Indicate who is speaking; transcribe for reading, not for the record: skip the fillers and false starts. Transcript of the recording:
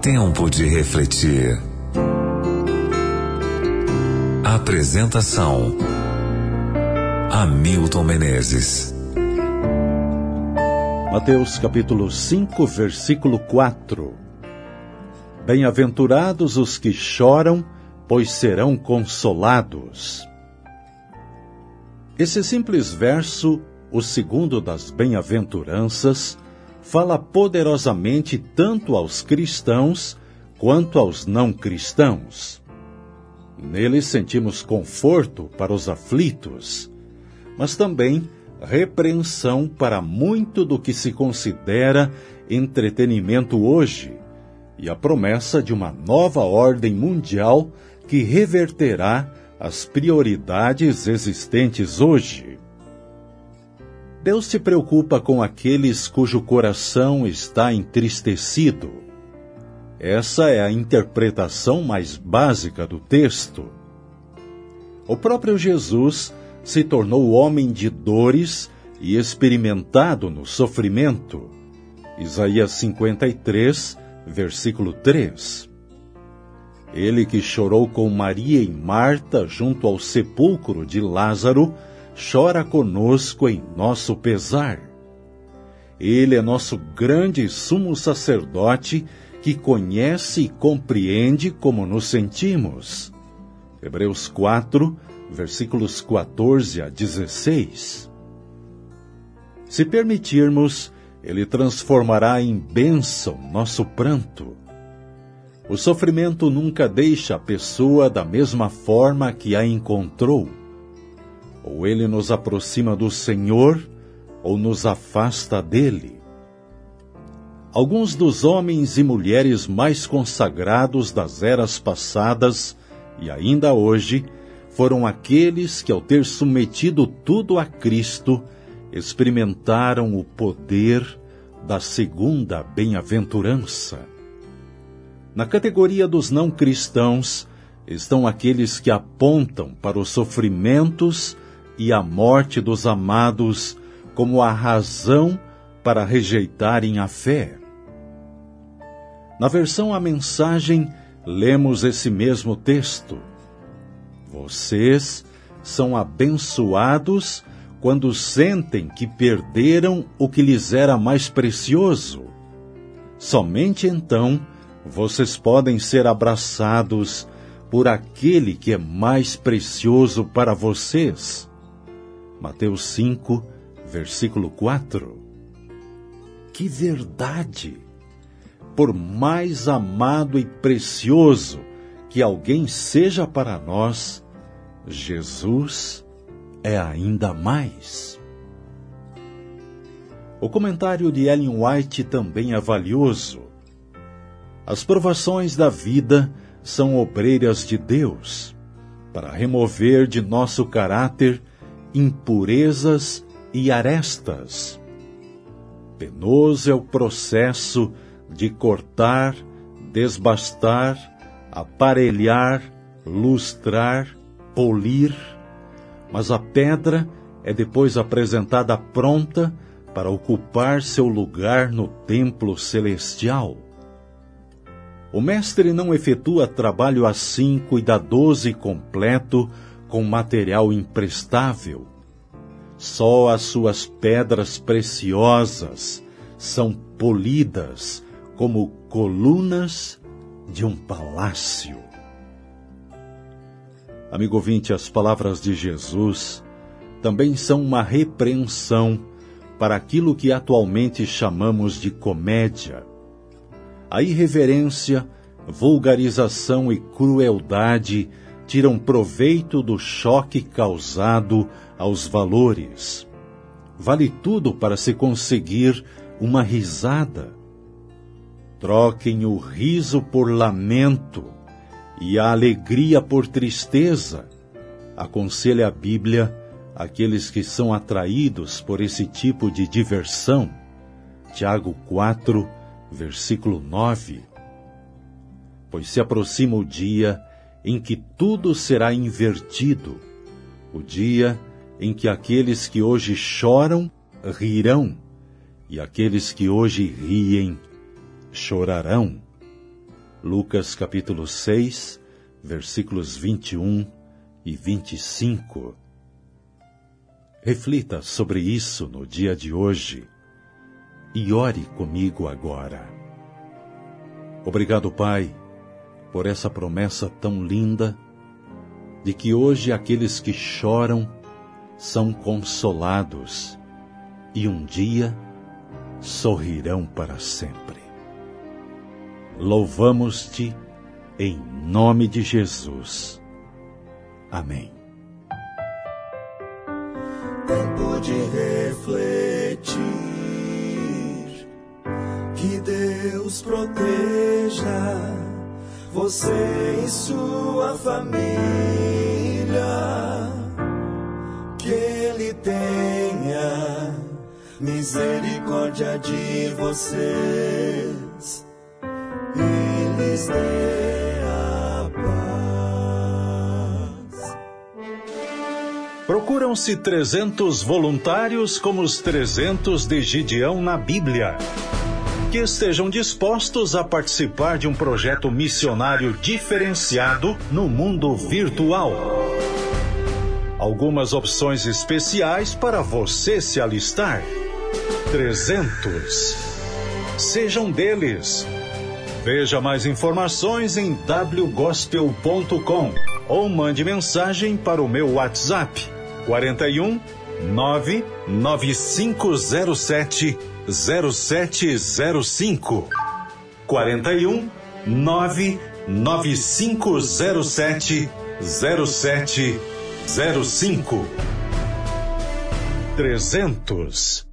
Speaker 1: Tempo de refletir. Apresentação: Hamilton Menezes.
Speaker 2: Mateus capítulo 5, versículo 4. Bem-aventurados os que choram, pois serão consolados. Esse simples verso, o segundo das bem-aventuranças, fala poderosamente tanto aos cristãos quanto aos não cristãos. Nele sentimos conforto para os aflitos, mas também repreensão para muito do que se considera entretenimento hoje, e a promessa de uma nova ordem mundial que reverterá as prioridades existentes hoje. Deus se preocupa com aqueles cujo coração está entristecido. Essa é a interpretação mais básica do texto. O próprio Jesus se tornou homem de dores e experimentado no sofrimento. Isaías 53, versículo 3. Ele que chorou com Maria e Marta junto ao sepulcro de Lázaro, chora conosco em nosso pesar. Ele é nosso grande sumo sacerdote que conhece e compreende como nos sentimos. Hebreus 4, versículos 14 a 16. Se permitirmos, Ele transformará em bênção nosso pranto. O sofrimento nunca deixa a pessoa da mesma forma que a encontrou. Ou ele nos aproxima do Senhor, ou nos afasta dele. Alguns dos homens e mulheres mais consagrados das eras passadas, e ainda hoje, foram aqueles que, ao ter submetido tudo a Cristo, experimentaram o poder da segunda bem-aventurança. Na categoria dos não cristãos, estão aqueles que apontam para os sofrimentos e a morte dos amados como a razão para rejeitarem a fé. Na versão A Mensagem, lemos esse mesmo texto. Vocês são abençoados quando sentem que perderam o que lhes era mais precioso. Somente então vocês podem ser abraçados por aquele que é mais precioso para vocês. Mateus 5, versículo 4. Que verdade! Por mais amado e precioso que alguém seja para nós, Jesus é ainda mais. O comentário de Ellen White também é valioso. As provações da vida são obreiras de Deus, para remover de nosso caráter impurezas e arestas. Penoso é o processo de cortar, desbastar, aparelhar, lustrar, polir, mas a pedra é depois apresentada pronta para ocupar seu lugar no templo celestial. O mestre não efetua trabalho assim cuidadoso e completo com material imprestável. Só as suas pedras preciosas são polidas como colunas de um palácio. Amigo ouvinte, as palavras de Jesus também são uma repreensão para aquilo que atualmente chamamos de comédia. A irreverência, vulgarização e crueldade tiram proveito do choque causado aos valores. Vale tudo para se conseguir uma risada. Troquem o riso por lamento e a alegria por tristeza, aconselha a Bíblia aqueles que são atraídos por esse tipo de diversão. Tiago 4, versículo 9. Pois se aproxima o dia em que tudo será invertido, o dia em que aqueles que hoje choram rirão, e aqueles que hoje riem chorarão. Lucas capítulo 6, versículos 21 e 25. Reflita sobre isso no dia de hoje e ore comigo agora. Obrigado, Pai, por essa promessa tão linda de que hoje aqueles que choram são consolados e um dia sorrirão para sempre. Louvamos-te em nome de Jesus. Amém.
Speaker 3: Tempo de refletir, que Deus proteja você e sua família, que Ele tenha misericórdia de vocês e lhes dê a paz.
Speaker 2: Procuram-se 300 voluntários como os 300 de Gideão na Bíblia, que estejam dispostos a participar de um projeto missionário diferenciado no mundo virtual. Algumas opções especiais para você se alistar. 300. Sejam deles. Veja mais informações em wgospel.com ou mande mensagem para o meu WhatsApp 41 99507 0705 41 99507 0705 300